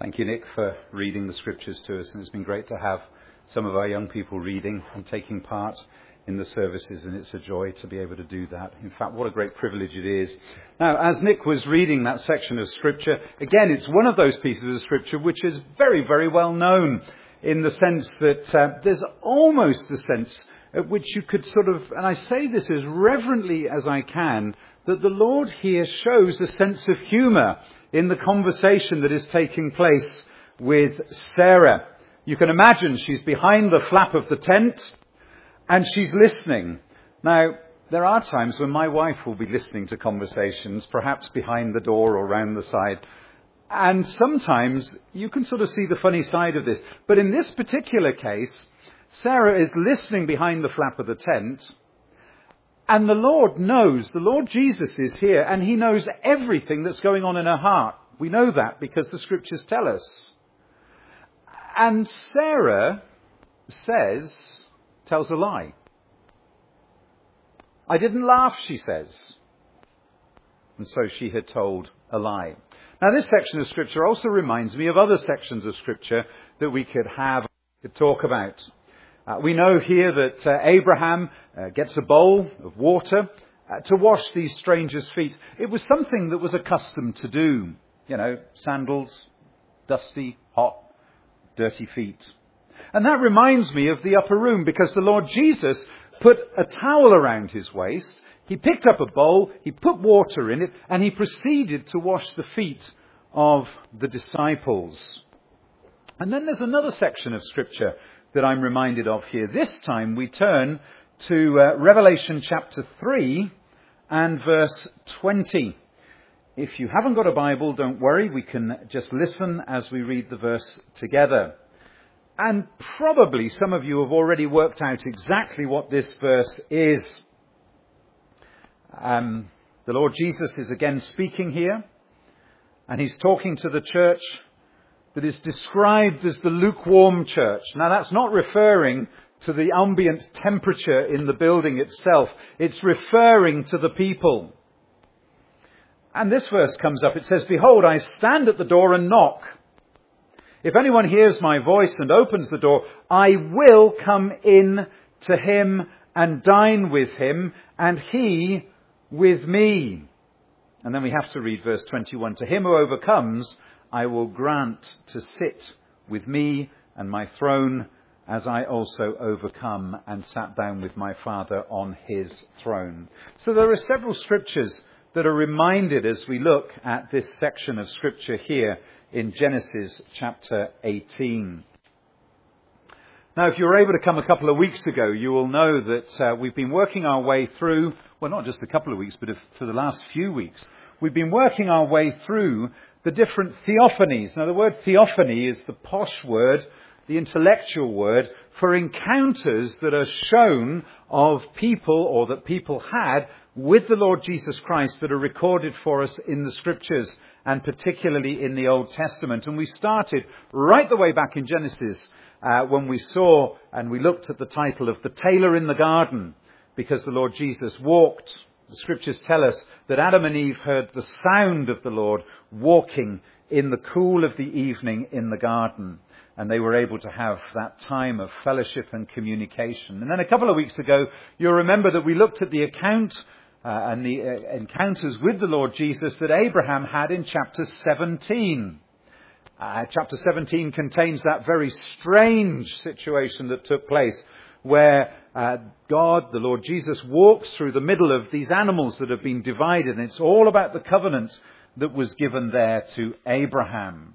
Thank you, Nick, for reading the scriptures to us. And it's been great to have some of our young people reading and taking part in the services, and it's a joy to be able to do that. In fact, what a great privilege it is. Now, as Nick was reading that section of scripture, again, it's one of those pieces of scripture which is very, very well known in the sense that there's almost a sense at which you could sort of, and I say this as reverently as I can, that the Lord here shows a sense of humour in the conversation that is taking place with Sarah. You can imagine she's behind the flap of the tent and she's listening. Now, there are times when my wife will be listening to conversations, perhaps behind the door or round the side. And sometimes you can sort of see the funny side of this. But in this particular case, Sarah is listening behind the flap of the tent. And the Lord knows, the Lord Jesus is here, and he knows everything that's going on in her heart. We know that because the scriptures tell us. And Sarah tells a lie. I didn't laugh, she says. And so she had told a lie. Now, this section of scripture also reminds me of other sections of scripture that we could talk about. We know here that Abraham gets a bowl of water to wash these strangers' feet. It was something that was accustomed to do. You know, sandals, dusty, hot, dirty feet. And that reminds me of the upper room, because the Lord Jesus put a towel around his waist. He picked up a bowl, he put water in it, and he proceeded to wash the feet of the disciples. And then there's another section of scripture that I'm reminded of here. This time we turn to Revelation chapter 3 and verse 20. If you haven't got a Bible, don't worry. We can just listen as we read the verse together. And probably some of you have already worked out exactly what this verse is. The Lord Jesus is again speaking here, and he's talking to the church that is described as the lukewarm church. Now, that's not referring to the ambient temperature in the building itself. It's referring to the people. And this verse comes up. It says, "Behold, I stand at the door and knock. If anyone hears my voice and opens the door, I will come in to him and dine with him, and he with me." And then we have to read verse 21. "To him who overcomes, I will grant to sit with me and my throne, as I also overcome and sat down with my Father on his throne." So there are several scriptures that are reminded as we look at this section of scripture here in Genesis chapter 18. Now, if you were able to come a couple of weeks ago, you will know that we've been working our way through, well, not just a couple of weeks, but for the last few weeks, we've been working our way through the different theophanies. Now, the word theophany is the posh word, the intellectual word, for encounters that are shown of people, or that people had, with the Lord Jesus Christ, that are recorded for us in the scriptures, and particularly in the Old Testament. And we started right the way back in Genesis when we saw and we looked at the title of the tailor in the garden, because the Lord Jesus walked. The scriptures tell us that Adam and Eve heard the sound of the Lord walking in the cool of the evening in the garden. And they were able to have that time of fellowship and communication. And then a couple of weeks ago, you'll remember that we looked at the account and the encounters with the Lord Jesus that Abraham had in chapter 17. Chapter 17 contains that very strange situation that took place where God, the Lord Jesus, walks through the middle of these animals that have been divided. And it's all about the covenant that was given there to Abraham.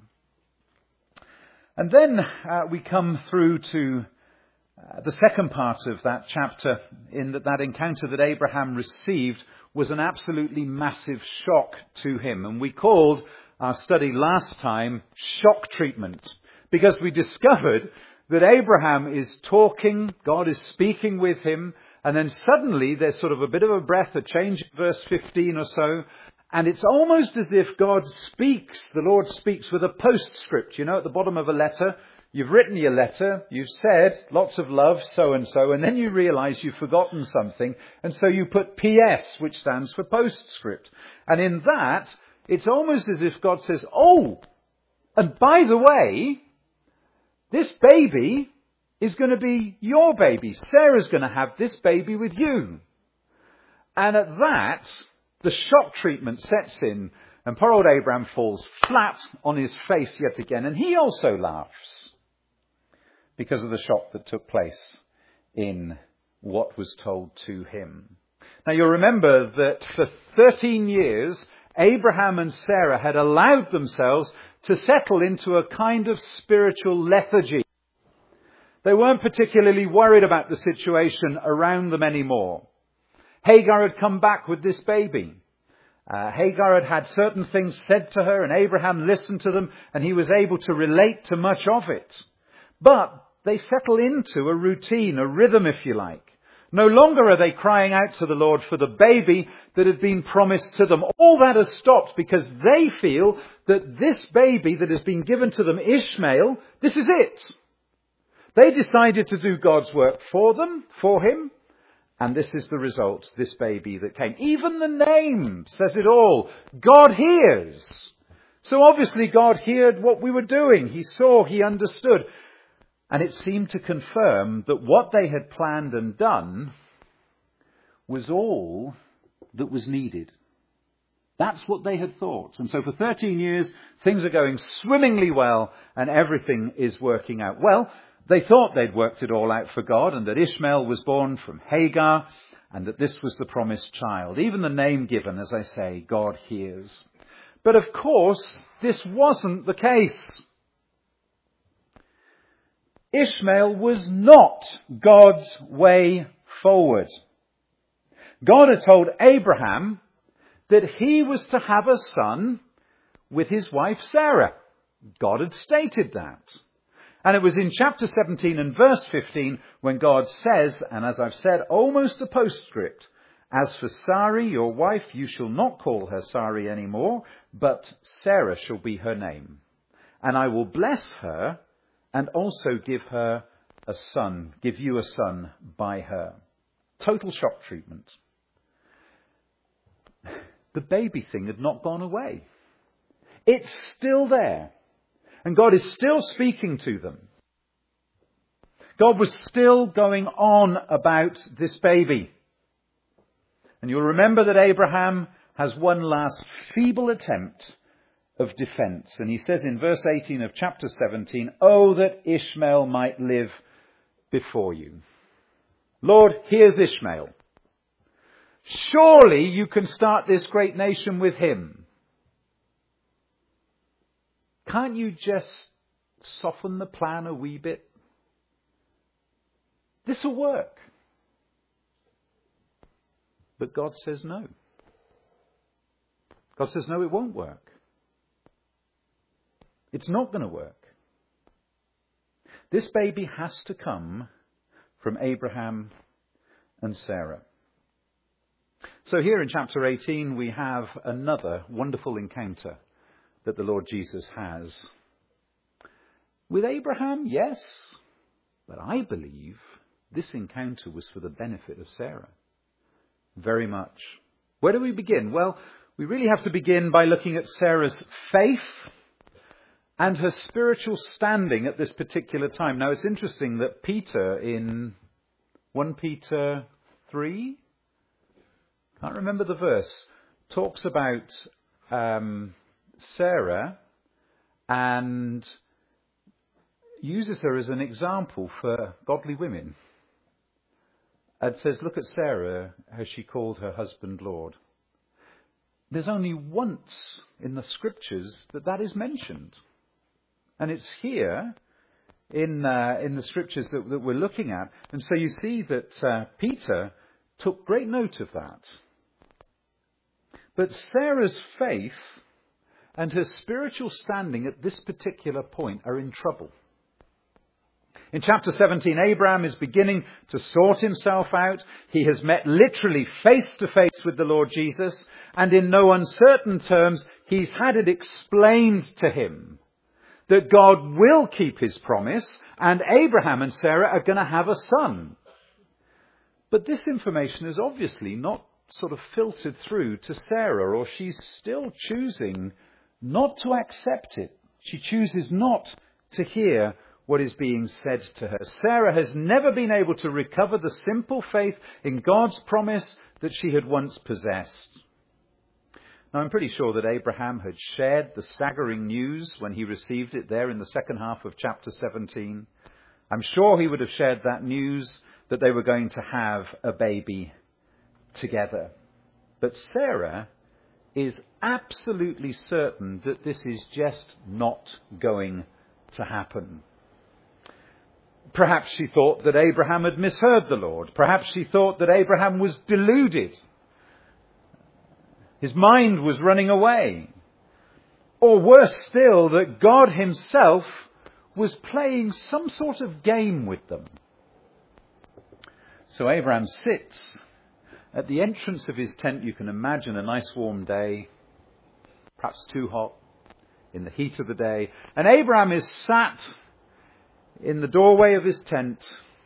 And then we come through to the second part of that chapter, in that encounter that Abraham received was an absolutely massive shock to him. And we called our study last time shock treatment, because we discovered that Abraham is talking, God is speaking with him, and then suddenly there's sort of a bit of a breath, a change in verse 15 or so, and it's almost as if God speaks, the Lord speaks with a postscript. You know, at the bottom of a letter, you've written your letter, you've said, lots of love, so-and-so, and then you realize you've forgotten something, and so you put PS, which stands for postscript. And in that, it's almost as if God says, "Oh, And by the way, this baby is going to be your baby. Sarah's going to have this baby with you. And at that, the shock treatment sets in, and poor old Abraham falls flat on his face yet again. And he also laughs because of the shock that took place in what was told to him. Now you'll remember that for 13 years, Abraham and Sarah had allowed themselves to settle into a kind of spiritual lethargy. They weren't particularly worried about the situation around them anymore. Hagar had come back with this baby. Hagar had had certain things said to her, and Abraham listened to them, and he was able to relate to much of it. But they settle into a routine, a rhythm, if you like. No longer are they crying out to the Lord for the baby that had been promised to them. All that has stopped because they feel that this baby that has been given to them, Ishmael, this is it. They decided to do God's work for him, and this is the result, this baby that came. Even the name says it all. God hears. So obviously God heard what we were doing. He saw, he understood. And it seemed to confirm that what they had planned and done was all that was needed. That's what they had thought. And so for 13 years, things are going swimmingly well and everything is working out well. They thought they'd worked it all out for God, and that Ishmael was born from Hagar, and that this was the promised child. Even the name given, as I say, God hears. But of course, this wasn't the case. Ishmael was not God's way forward. God had told Abraham that he was to have a son with his wife Sarah. God had stated that. And it was in chapter 17 and verse 15 when God says, and as I've said, almost a postscript, "As for Sarai, your wife, you shall not call her Sarai anymore, but Sarah shall be her name. And I will bless her and also give you a son by her." Total shock treatment. The baby thing had not gone away. It's still there. And God is still speaking to them. God was still going on about this baby. And you'll remember that Abraham has one last feeble attempt of defense. And he says in verse 18 of chapter 17, "Oh, that Ishmael might live before you." Lord, here's Ishmael. Surely you can start this great nation with him. Can't you just soften the plan a wee bit? This will work. But God says no. God says no, it won't work. It's not going to work. This baby has to come from Abraham and Sarah. So here in chapter 18 we have another wonderful encounter that the Lord Jesus has. With Abraham, yes, but I believe this encounter was for the benefit of Sarah. Very much. Where do we begin? Well, we really have to begin by looking at Sarah's faith and her spiritual standing at this particular time. Now, it's interesting that Peter in 1 Peter 3, can't remember the verse, talks about Sarah and uses her as an example for godly women. And says, look at Sarah, how she called her husband Lord. There's only once in the scriptures that is mentioned. And it's here in the scriptures that we're looking at. And so you see that Peter took great note of that. But Sarah's faith and her spiritual standing at this particular point are in trouble. In chapter 17, Abraham is beginning to sort himself out. He has met literally face to face with the Lord Jesus, and in no uncertain terms, he's had it explained to him that God will keep his promise, and Abraham and Sarah are going to have a son. But this information is obviously not sort of filtered through to Sarah, or she's still choosing not to accept it. She chooses not to hear what is being said to her. Sarah has never been able to recover the simple faith in God's promise that she had once possessed. Now, I'm pretty sure that Abraham had shared the staggering news when he received it there in the second half of chapter 17. I'm sure he would have shared that news that they were going to have a baby together. But Sarah is absolutely certain that this is just not going to happen. Perhaps she thought that Abraham had misheard the Lord. Perhaps she thought that Abraham was deluded. His mind was running away. Or worse still, that God himself was playing some sort of game with them. So Abraham sits at the entrance of his tent. You can imagine a nice warm day, perhaps too hot, in the heat of the day. And Abraham is sat in the doorway of his tent.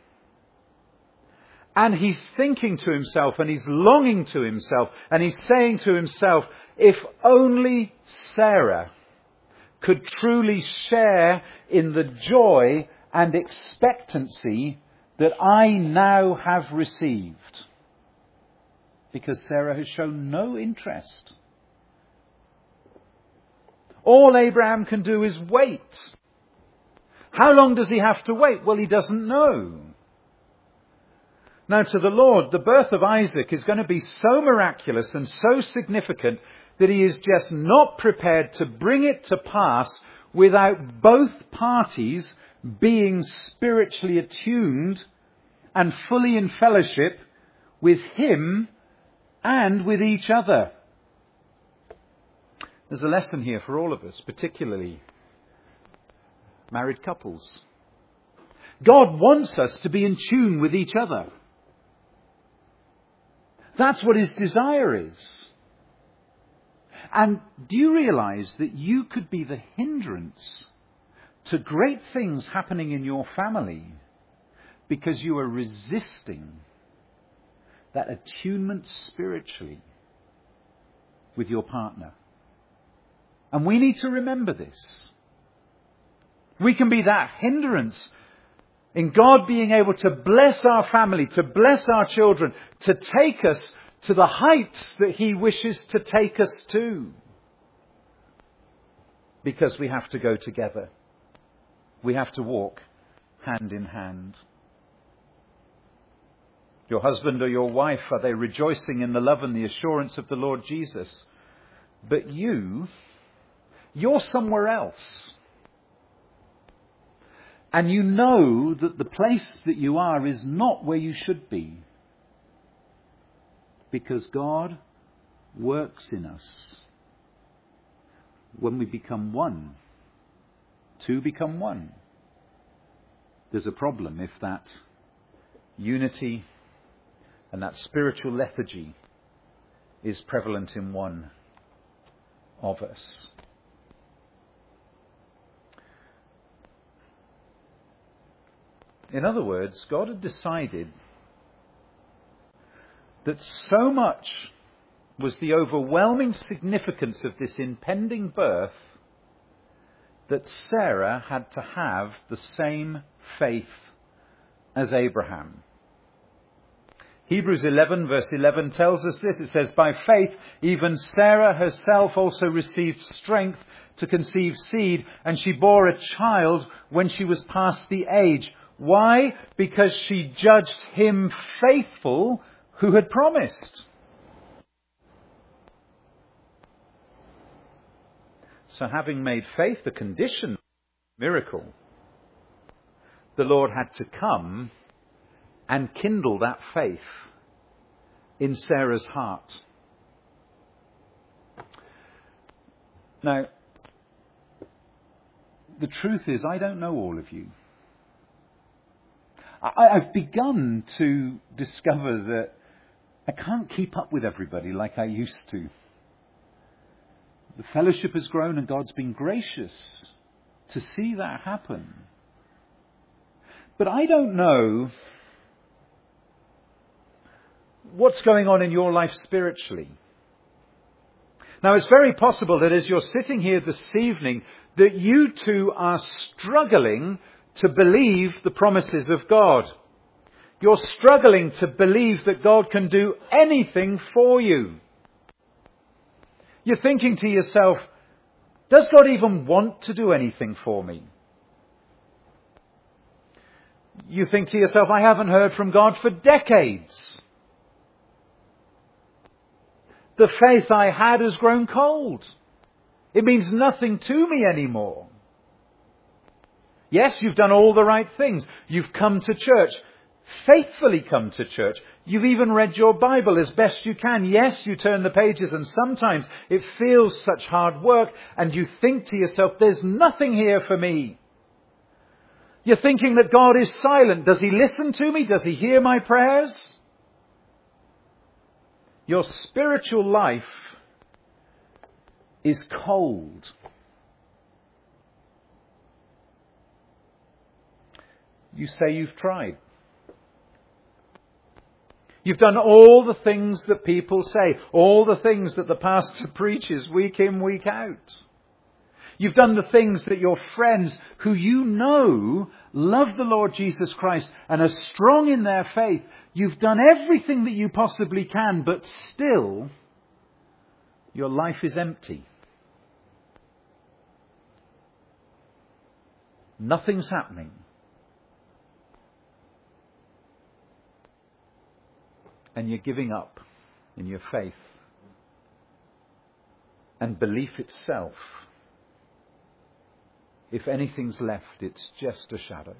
And he's thinking to himself, and he's longing to himself, and he's saying to himself, if only Sarah could truly share in the joy and expectancy that I now have received. Because Sarah has shown no interest. All Abraham can do is wait. How long does he have to wait? Well, he doesn't know. Now, to the Lord, the birth of Isaac is going to be so miraculous and so significant that he is just not prepared to bring it to pass without both parties being spiritually attuned and fully in fellowship with him and with each other. There's a lesson here for all of us, particularly married couples. God wants us to be in tune with each other. That's what his desire is. And do you realize that you could be the hindrance to great things happening in your family because you are resisting that attunement spiritually with your partner? And we need to remember this. We can be that hindrance in God being able to bless our family, to bless our children, to take us to the heights that he wishes to take us to. Because we have to go together. We have to walk hand in hand. Your husband or your wife, are they rejoicing in the love and the assurance of the Lord Jesus? But you're somewhere else. And you know that the place that you are is not where you should be. Because God works in us. When we become one, two become one. There's a problem if that unity and that spiritual lethargy is prevalent in one of us. In other words, God had decided that so much was the overwhelming significance of this impending birth that Sarah had to have the same faith as Abraham. Hebrews 11 verse 11 tells us this. It says, by faith, even Sarah herself also received strength to conceive seed, and she bore a child when she was past the age. Why? Because she judged him faithful who had promised. So having made faith a condition of miracle, the Lord had to come and kindle that faith in Sarah's heart. Now, the truth is, I don't know all of you. I've begun to discover that I can't keep up with everybody like I used to. The fellowship has grown and God's been gracious to see that happen. But I don't know what's going on in your life spiritually. Now, it's very possible that as you're sitting here this evening, that you too are struggling to believe the promises of God. You're struggling to believe that God can do anything for you. You're thinking to yourself, does God even want to do anything for me? You think to yourself, I haven't heard from God for decades. The faith I had has grown cold. It means nothing to me anymore. Yes, you've done all the right things. You've come to church, faithfully come to church. You've even read your Bible as best you can. Yes, you turn the pages and sometimes it feels such hard work and you think to yourself, there's nothing here for me. You're thinking that God is silent. Does he listen to me? Does he hear my prayers? Your spiritual life is cold. You say you've tried. You've done all the things that people say, all the things that the pastor preaches week in, week out. You've done the things that your friends who you know love the Lord Jesus Christ and are strong in their faith, you've done everything that you possibly can, but still your life is empty. Nothing's happening. And you're giving up in your faith. And belief itself, if anything's left, it's just a shadow.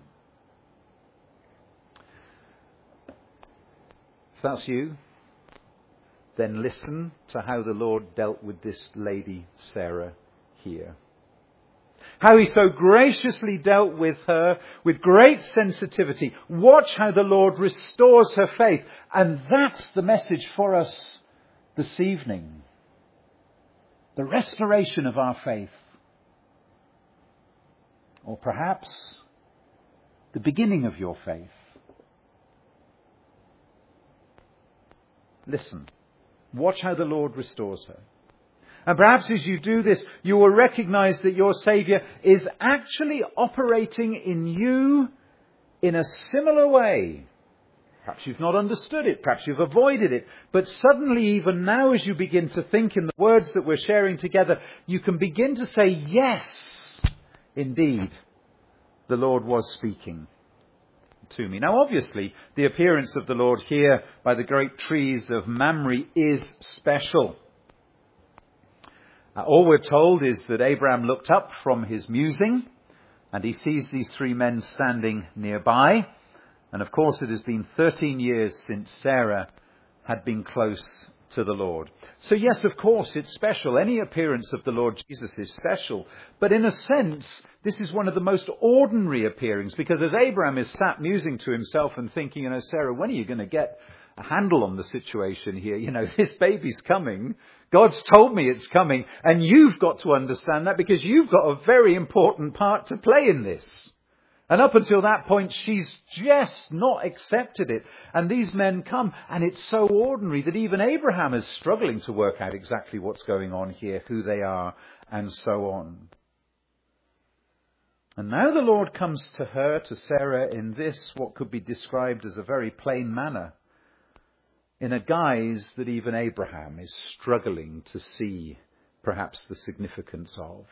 If that's you, then listen to how the Lord dealt with this lady, Sarah, here. How he so graciously dealt with her with great sensitivity. Watch how the Lord restores her faith. And that's the message for us this evening. The restoration of our faith. Or perhaps the beginning of your faith. Listen. Watch how the Lord restores her. And perhaps as you do this, you will recognize that your Saviour is actually operating in you in a similar way. Perhaps you've not understood it. Perhaps you've avoided it. But suddenly, even now, as you begin to think in the words that we're sharing together, you can begin to say, yes, indeed, the Lord was speaking to me. Now, obviously, the appearance of the Lord here by the great trees of Mamre is special. All we're told is that Abraham looked up from his musing and he sees these three men standing nearby. And of course, it has been 13 years since Sarah had been close to the Lord. So yes, of course, it's special. Any appearance of the Lord Jesus is special. But in a sense, this is one of the most ordinary appearings, because as Abraham is sat musing to himself and thinking, Sarah, when are you going to get a handle on the situation here? This baby's coming. God's told me it's coming. And you've got to understand that, because you've got a very important part to play in this. And up until that point, she's just not accepted it. And these men come, and it's so ordinary that even Abraham is struggling to work out exactly what's going on here, who they are, and so on. And now the Lord comes to her, to Sarah, in this, what could be described as a very plain manner, in a guise that even Abraham is struggling to see perhaps the significance of.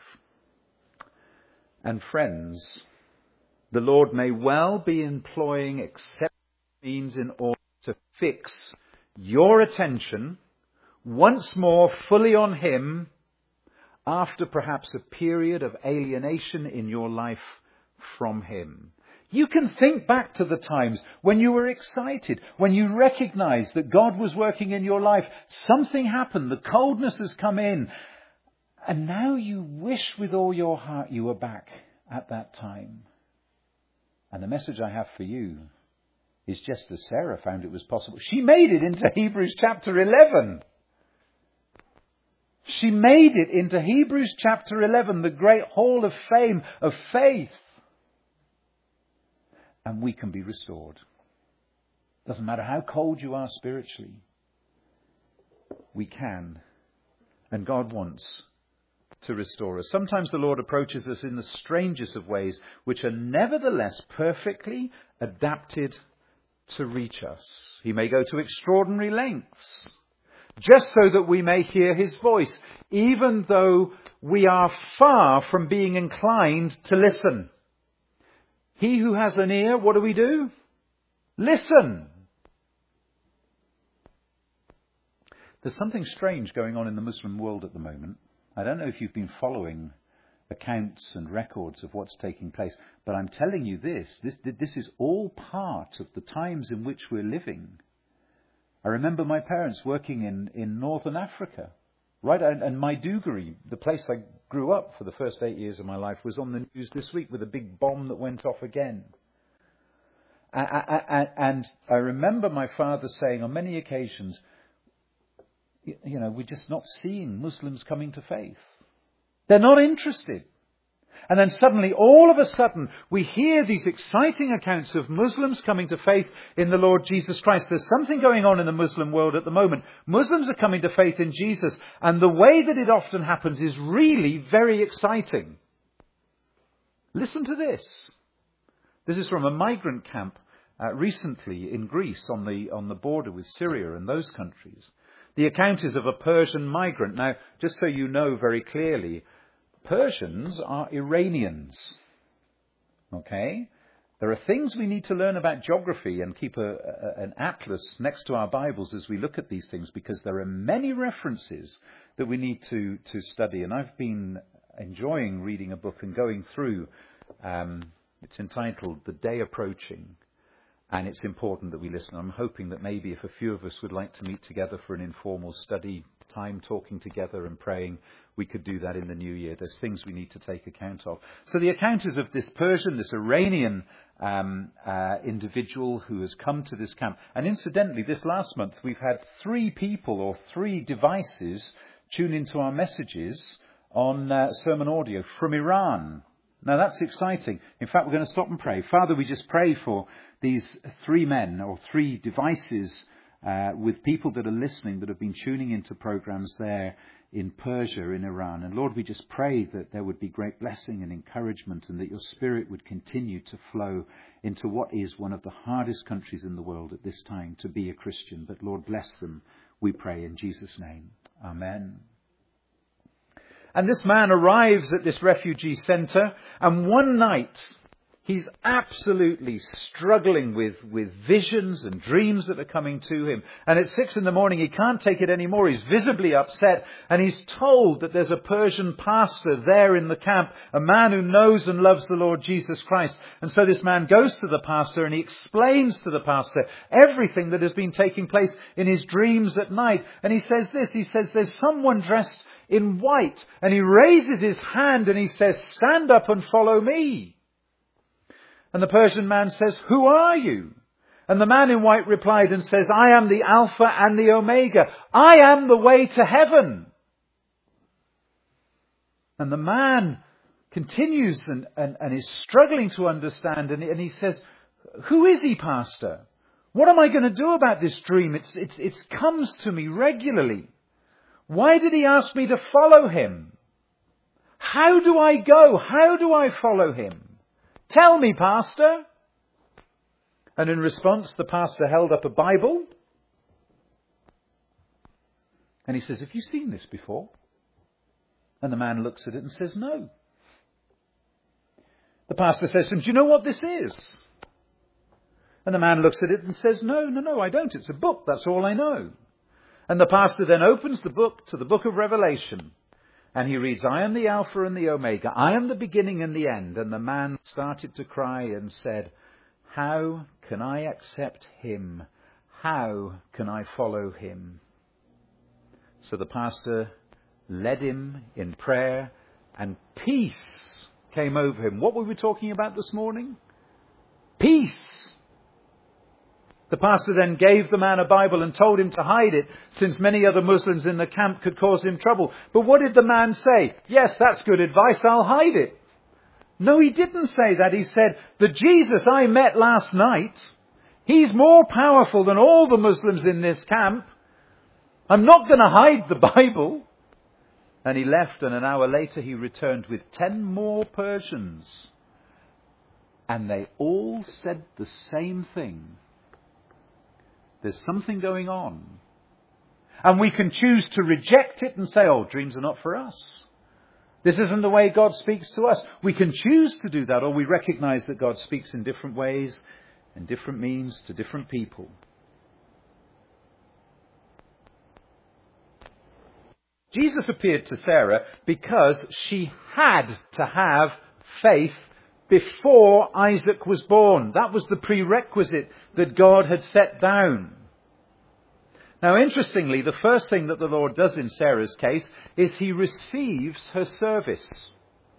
And friends, the Lord may well be employing exceptional means in order to fix your attention once more fully on Him after perhaps a period of alienation in your life from Him. You can think back to the times when you were excited, when you recognized that God was working in your life. Something happened, the coldness has come in, and now you wish with all your heart you were back at that time. And the message I have for you is just as Sarah found it was possible. She made it into Hebrews chapter 11. She made it into Hebrews chapter 11, the great hall of fame of faith. And we can be restored. Doesn't matter how cold you are spiritually. We can And God wants to restore us. Sometimes the Lord approaches us in the strangest of ways, which are nevertheless perfectly adapted to reach us. He may go to extraordinary lengths, just so that we may hear his voice, even though we are far from being inclined to listen. He who has an ear, what do? Listen. There's something strange going on in the Muslim world at the moment. I don't know if you've been following accounts and records of what's taking place, but I'm telling you this is all part of the times in which we're living. I remember my parents working in northern Africa, right? And Maiduguri, the place I grew up for the first 8 years of my life, was on the news this week with a big bomb that went off again. And I remember my father saying on many occasions, we're just not seeing Muslims coming to faith. They're not interested. And then suddenly, all of a sudden, we hear these exciting accounts of Muslims coming to faith in the Lord Jesus Christ. There's something going on in the Muslim world at the moment. Muslims are coming to faith in Jesus, and the way that it often happens is really very exciting. Listen to this. This is from a migrant camp recently in Greece on the border with Syria and those countries. The account is of a Persian migrant. Now, just so you know very clearly, Persians are Iranians. Okay? There are things we need to learn about geography and keep an atlas next to our Bibles as we look at these things, because there are many references that we need to study. And I've been enjoying reading a book and going through. It's entitled The Day Approaching. And it's important that we listen. I'm hoping that maybe if a few of us would like to meet together for an informal study time, talking together and praying, we could do that in the new year. There's things we need to take account of. So the account is of this Persian, this Iranian individual who has come to this camp. And incidentally, this last month, we've had 3 people or 3 devices tune into our messages on sermon audio from Iran. Now that's exciting. In fact, we're going to stop and pray. Father, we just pray for these 3 men or 3 devices with people that are listening, that have been tuning into programs there in Persia, in Iran. And Lord, we just pray that there would be great blessing and encouragement, and that your Spirit would continue to flow into what is one of the hardest countries in the world at this time to be a Christian. But Lord, bless them, we pray in Jesus' name. Amen. And this man arrives at this refugee centre, and one night he's absolutely struggling with visions and dreams that are coming to him. And at 6 a.m, he can't take it anymore. He's visibly upset, and he's told that there's a Persian pastor there in the camp, a man who knows and loves the Lord Jesus Christ. And so this man goes to the pastor and he explains to the pastor everything that has been taking place in his dreams at night. And he says this, he says, there's someone dressed in white, and he raises his hand and he says, stand up and follow me. And the Persian man says, who are you? And the man in white replied and says, I am the Alpha and the Omega. I am the way to heaven. And the man continues and is struggling to understand. And he says, who is he, Pastor? What am I going to do about this dream? It comes to me regularly. Why did he ask me to follow him? How do I go? How do I follow him? Tell me, Pastor. And in response, the pastor held up a Bible. And he says, have you seen this before? And the man looks at it and says, no. The pastor says to him, do you know what this is? And the man looks at it and says, no, I don't. It's a book. That's all I know. And the pastor then opens the book to the book of Revelation. And he reads, I am the Alpha and the Omega. I am the beginning and the end. And the man started to cry and said, how can I accept him? How can I follow him? So the pastor led him in prayer, and peace came over him. What were we talking about this morning? Peace. The pastor then gave the man a Bible and told him to hide it, since many other Muslims in the camp could cause him trouble. But what did the man say? Yes, that's good advice, I'll hide it. No, he didn't say that. He said, the Jesus I met last night, he's more powerful than all the Muslims in this camp. I'm not going to hide the Bible. And he left, and an hour later he returned with 10 more Persians. And they all said the same thing. There's something going on. And we can choose to reject it and say, oh, dreams are not for us. This isn't the way God speaks to us. We can choose to do that, or we recognize that God speaks in different ways and different means to different people. Jesus appeared to Sarah because she had to have faith before Isaac was born. That was the prerequisite that God had set down. Now, interestingly, the first thing that the Lord does in Sarah's case is he receives her service.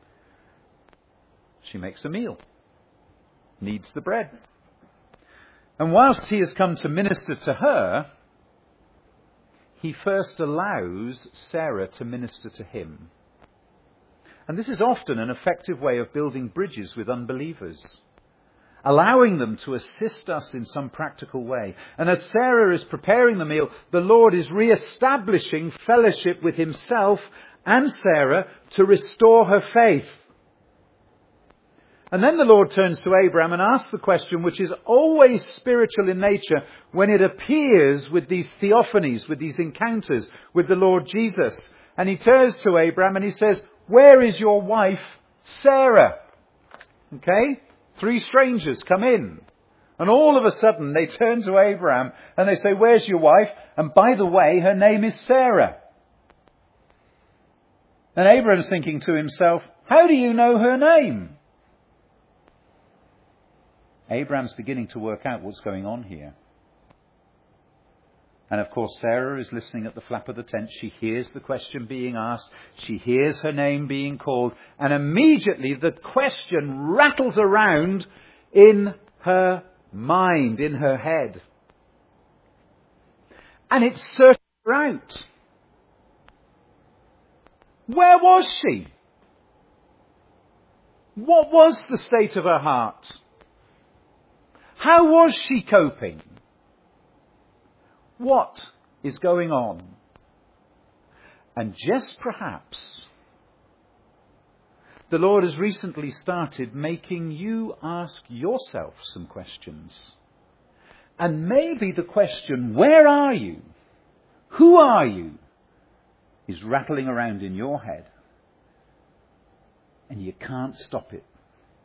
She makes a meal, needs the bread. And whilst he has come to minister to her, he first allows Sarah to minister to him. And this is often an effective way of building bridges with unbelievers, allowing them to assist us in some practical way. And as Sarah is preparing the meal, the Lord is re-establishing fellowship with himself and Sarah to restore her faith. And then the Lord turns to Abraham and asks the question, which is always spiritual in nature when it appears with these theophanies, with these encounters with the Lord Jesus. And he turns to Abraham and he says, where is your wife, Sarah? Okay? 3 strangers come in. And all of a sudden they turn to Abraham and they say, where's your wife? And by the way, her name is Sarah. And Abraham's thinking to himself, how do you know her name? Abraham's beginning to work out what's going on here. And of course, Sarah is listening at the flap of the tent. She hears the question being asked. She hears her name being called. And immediately the question rattles around in her mind, in her head. And it searches her out. Where was she? What was the state of her heart? How was she coping? What is going on? And just perhaps, the Lord has recently started making you ask yourself some questions. And maybe the question, where are you? Who are you? Is rattling around in your head. And you can't stop it.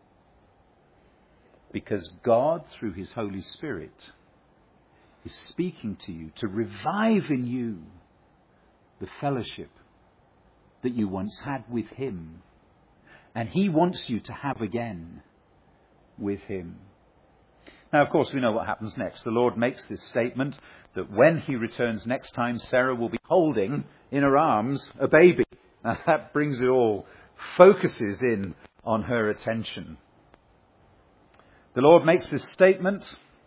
Because God, through his Holy Spirit, is speaking to you to revive in you the fellowship that you once had with him. And he wants you to have again with him. Now, of course, we know what happens next. The Lord makes this statement that when he returns next time, Sarah will be holding in her arms a baby. Now, that brings it all, focuses in on her attention. The Lord makes this statement,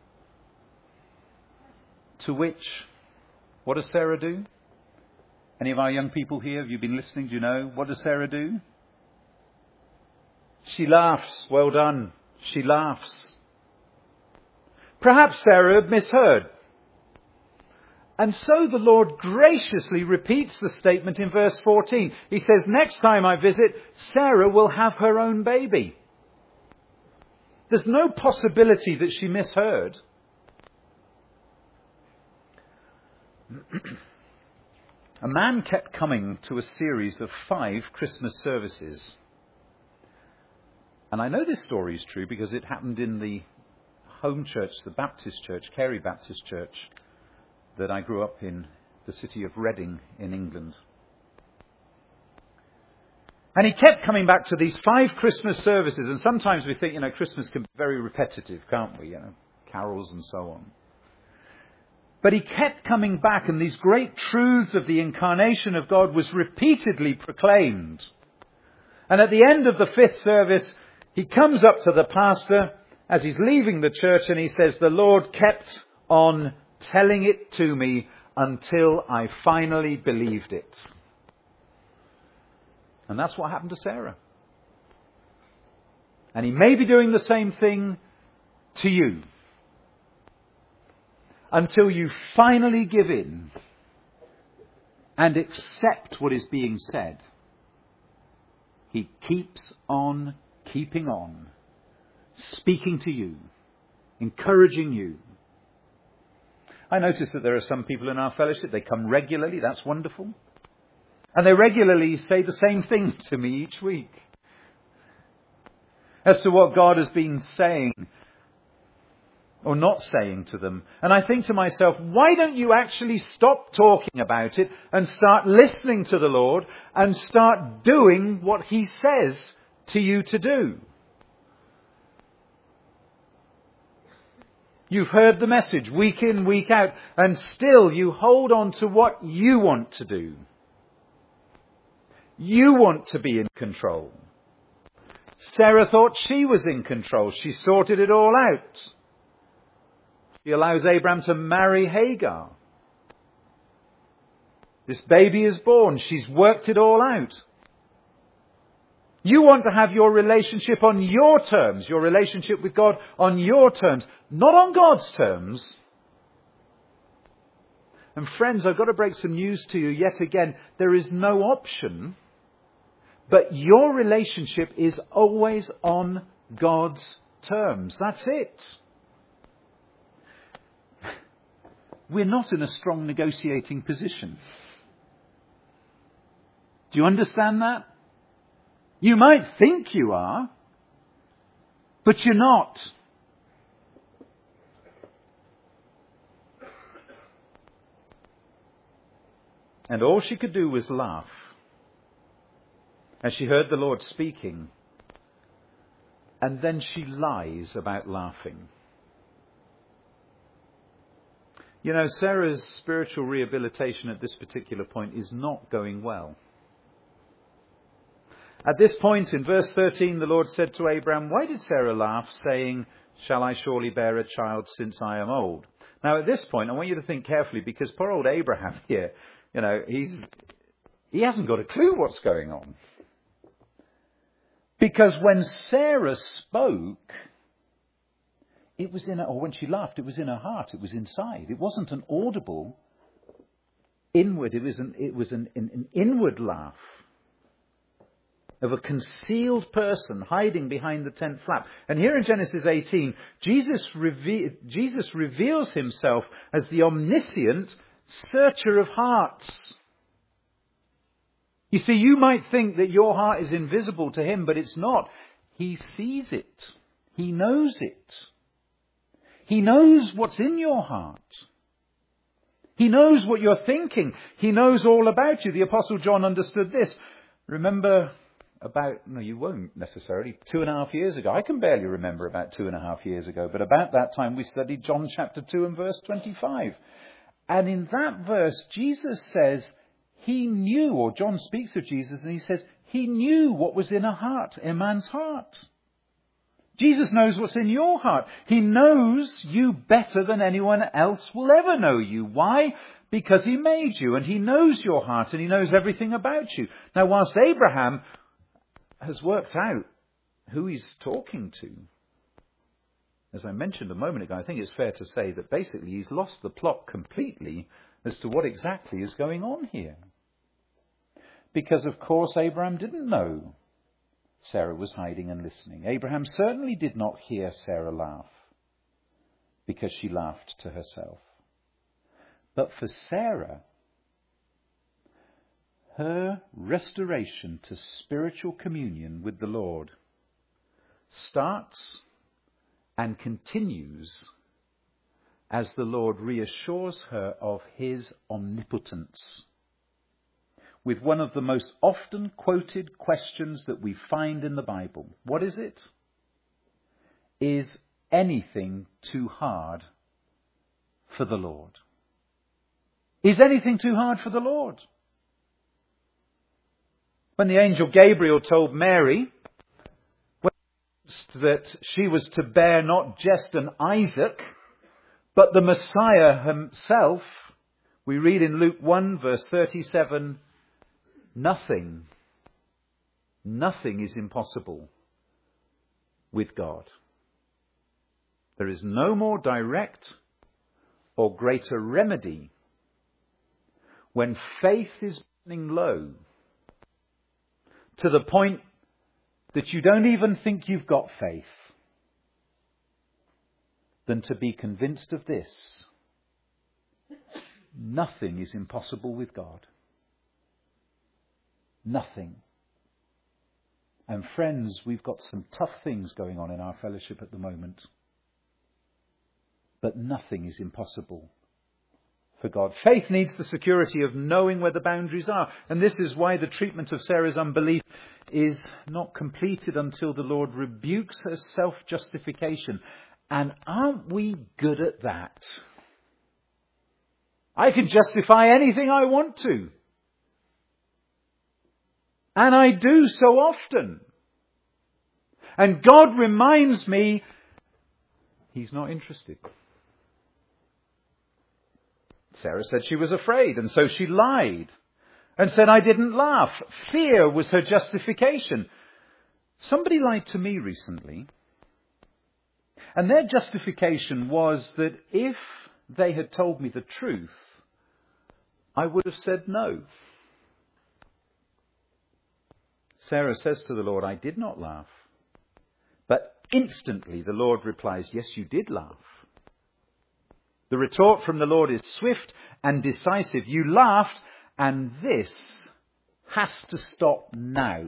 to which, what does Sarah do? Any of our young people here, have you been listening? Do you know? What does Sarah do? She laughs. Well done. She laughs. Perhaps Sarah had misheard. And so the Lord graciously repeats the statement in verse 14. He says, next time I visit, Sarah will have her own baby. There's no possibility that she misheard. A man kept coming to a series of 5 Christmas services. And I know this story is true because it happened in the home church, the Baptist church, Carey Baptist Church, that I grew up in the city of Reading in England. And he kept coming back to these 5 Christmas services. And sometimes we think, Christmas can be very repetitive, can't we? Carols and so on. But he kept coming back, and these great truths of the incarnation of God was repeatedly proclaimed. And at the end of the 5th service, he comes up to the pastor as he's leaving the church and he says, the Lord kept on telling it to me until I finally believed it. And that's what happened to Sarah. And he may be doing the same thing to you. Until you finally give in and accept what is being said. He keeps on keeping on, speaking to you, encouraging you. I notice that there are some people in our fellowship, they come regularly, that's wonderful. And they regularly say the same thing to me each week as to what God has been saying or not saying to them. And I think to myself, why don't you actually stop talking about it and start listening to the Lord and start doing what He says to you to do? You've heard the message week in, week out, and still you hold on to what you want to do. You want to be in control. Sarah thought she was in control. She sorted it all out. She allows Abraham to marry Hagar. This baby is born. She's worked it all out. You want to have your relationship on your terms, your relationship with God on your terms, not on God's terms. And friends, I've got to break some news to you yet again. There is no option, but your relationship is always on God's terms. That's it. We're not in a strong negotiating position. Do you understand that? You might think you are, but you're not. And all she could do was laugh as she heard the Lord speaking. And then she lies about laughing. You know, Sarah's spiritual rehabilitation at this particular point is not going well. At this point, in verse 13, the Lord said to Abraham, "Why did Sarah laugh, saying, 'Shall I surely bear a child since I am old?'" Now, at this point, I want you to think carefully, because poor old Abraham here, you know, he hasn't got a clue what's going on. Because when Sarah spoke, it was when she laughed, it was in her heart, it was inside. It wasn't an audible inward, it was an inward laugh of a concealed person hiding behind the tent flap. And here in Genesis 18, Jesus reveals himself as the omniscient searcher of hearts. You see, you might think that your heart is invisible to him, but it's not. He sees it. He knows it. He knows what's in your heart. He knows what you're thinking. He knows all about you. The Apostle John understood this. Remember you won't necessarily, 2.5 years ago. I can barely remember about 2.5 years ago. But about that time we studied John chapter 2 and verse 25. And in that verse, Jesus says he knew, or John speaks of Jesus and he says he knew what was in a man's heart. Jesus knows what's in your heart. He knows you better than anyone else will ever know you. Why? Because he made you and he knows your heart and he knows everything about you. Now, whilst Abraham has worked out who he's talking to, as I mentioned a moment ago, I think it's fair to say that basically he's lost the plot completely as to what exactly is going on here. Because, of course, Abraham didn't know Sarah was hiding and listening. Abraham certainly did not hear Sarah laugh because she laughed to herself. But for Sarah, her restoration to spiritual communion with the Lord starts and continues as the Lord reassures her of his omnipotence with one of the most often quoted questions that we find in the Bible. What is it? Is anything too hard for the Lord? Is anything too hard for the Lord? When the angel Gabriel told Mary that she was to bear not just an Isaac, but the Messiah himself, we read in Luke 1 verse 37, nothing is impossible with God. There is no more direct or greater remedy when faith is running low to the point that you don't even think you've got faith, than to be convinced of this: nothing is impossible with God. Nothing. And friends, we've got some tough things going on in our fellowship at the moment. But nothing is impossible for God. Faith needs the security of knowing where the boundaries are. And this is why the treatment of Sarah's unbelief is not completed until the Lord rebukes her self-justification. And aren't we good at that? I can justify anything I want to. And I do so often. And God reminds me He's not interested. Sarah said she was afraid, and so she lied and said, I didn't laugh. Fear was her justification. Somebody lied to me recently, and their justification was that if they had told me the truth, I would have said no. Sarah says to the Lord, I did not laugh. But instantly the Lord replies, yes, you did laugh. The retort from the Lord is swift and decisive. You laughed, and this has to stop now.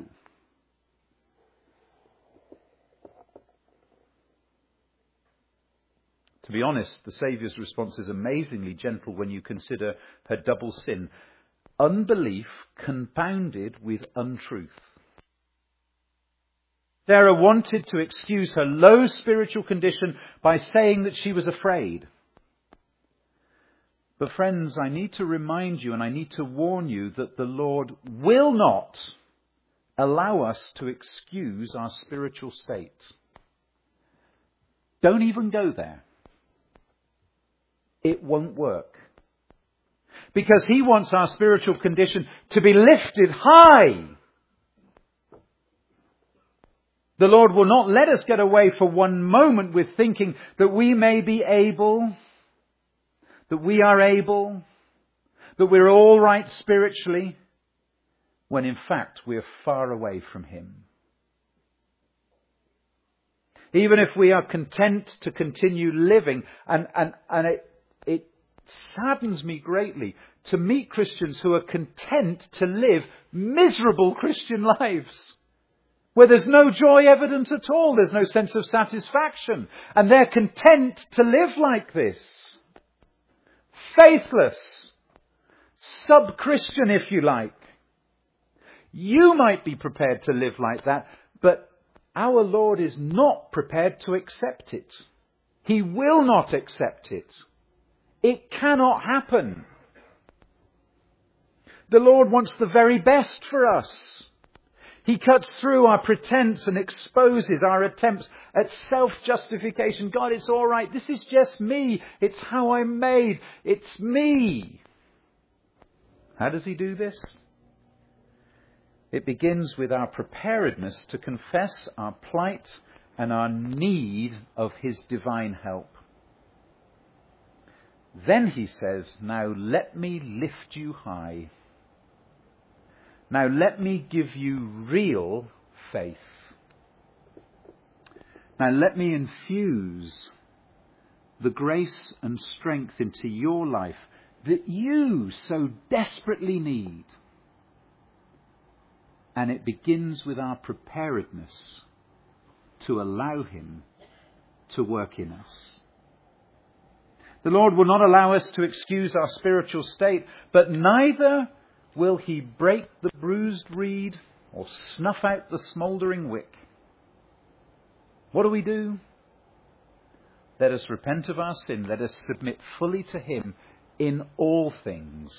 To be honest, the Saviour's response is amazingly gentle when you consider her double sin. Unbelief compounded with untruth. Sarah wanted to excuse her low spiritual condition by saying that she was afraid. But friends, I need to remind you and I need to warn you that the Lord will not allow us to excuse our spiritual state. Don't even go there. It won't work. Because He wants our spiritual condition to be lifted high. The Lord will not let us get away for one moment with thinking that we may be able, that we are able, that we're all right spiritually, when in fact we're far away from Him. Even if we are content to continue living, and it saddens me greatly to meet Christians who are content to live miserable Christian lives, where there's no joy evident at all, there's no sense of satisfaction, and they're content to live like this. Faithless, sub-Christian if you like. You might be prepared to live like that, but our Lord is not prepared to accept it. He will not accept it. It cannot happen. The Lord wants the very best for us. He cuts through our pretense and exposes our attempts at self-justification. God, it's all right. This is just me. It's how I'm made. It's me. How does He do this? It begins with our preparedness to confess our plight and our need of His divine help. Then He says, now let me lift you high. Now let me give you real faith. Now let me infuse the grace and strength into your life that you so desperately need. And it begins with our preparedness to allow Him to work in us. The Lord will not allow us to excuse our spiritual state, but neither will He break the bruised reed or snuff out the smouldering wick. What do? Let us repent of our sin. Let us submit fully to Him in all things.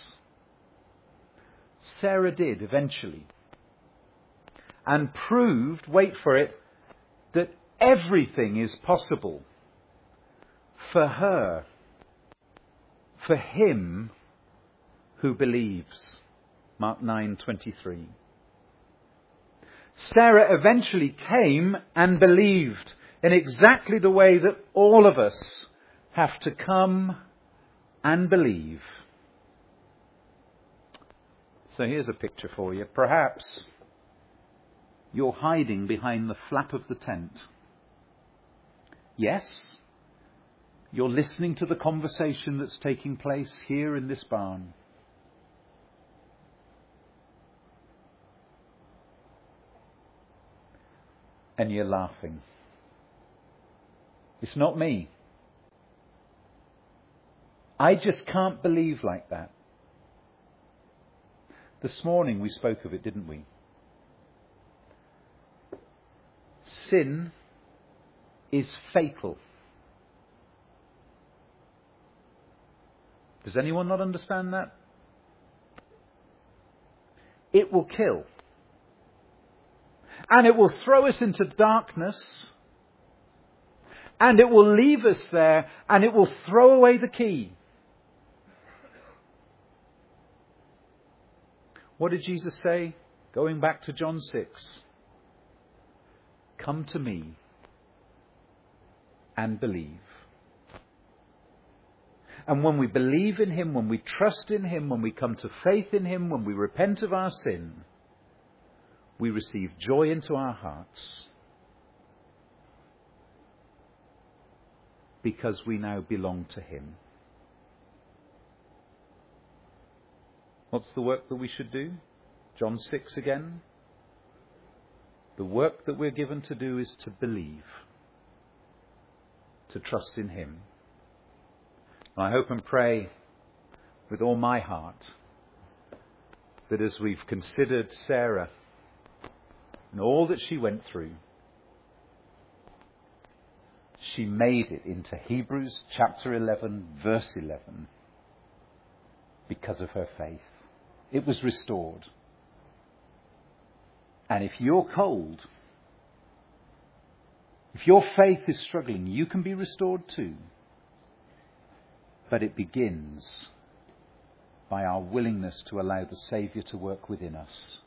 Sarah did eventually. And proved, wait for it, that everything is possible for her, for him who believes. Mark 9:23. Sarah eventually came and believed in exactly the way that all of us have to come and believe. So here's a picture for you. Perhaps you're hiding behind the flap of the tent. Yes, you're listening to the conversation that's taking place here in this barn. And you're laughing. It's not me. I just can't believe like that. This morning we spoke of it, didn't we? Sin is fatal. Does anyone not understand that? It will kill. And it will throw us into darkness. And it will leave us there. And it will throw away the key. What did Jesus say? Going back to John 6. Come to me and believe. And when we believe in him, when we trust in him, when we come to faith in him, when we repent of our sin, we receive joy into our hearts. Because we now belong to him. What's the work that we should do? John 6 again. The work that we're given to do is to believe. To trust in him. I hope and pray with all my heart that as we've considered Sarah and all that she went through, she made it into Hebrews chapter 11, verse 11, because of her faith. It was restored. And if you're cold, if your faith is struggling, you can be restored too. But it begins by our willingness to allow the Saviour to work within us.